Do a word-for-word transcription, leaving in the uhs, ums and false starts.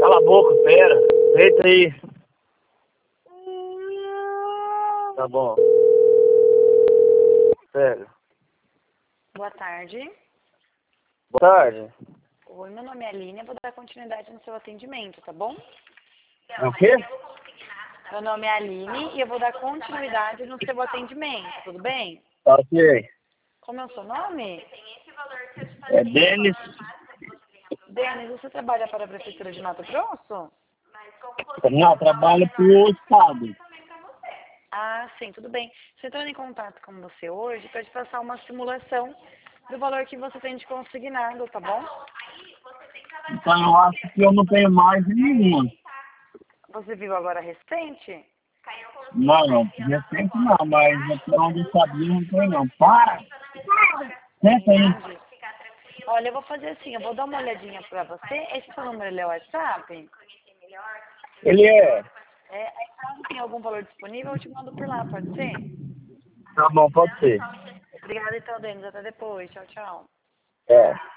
Cala a boca, pera. Deita aí. Tá bom. Sério. Boa tarde. Boa tarde. Oi, meu nome é Aline, eu vou dar continuidade no seu atendimento, tá bom? É o quê? Meu nome é Aline e eu vou dar continuidade no seu atendimento, tudo bem? Ok. Como é o seu nome? É Denis. Denis, você trabalha para a Prefeitura de Mato Grosso? Não, trabalho pro Estado. Ah, sim, tudo bem. Estou entrando em contato com você hoje para te passar uma simulação do valor que você tem de consignado, tá bom? Então eu acho que eu não tenho mais nenhuma. Você viu agora recente? Não, não. Recente não, mas até onde eu sabia não tem não. Para! Senta aí. Entendi. Olha, eu vou fazer assim, eu vou dar uma olhadinha para você. Esse seu número ele é o WhatsApp? Ele é. É, aí caso tenha algum valor disponível, eu te mando por lá, pode ser? Tá bom, pode ser. Obrigada então, Denis. Até depois. Tchau, tchau. É.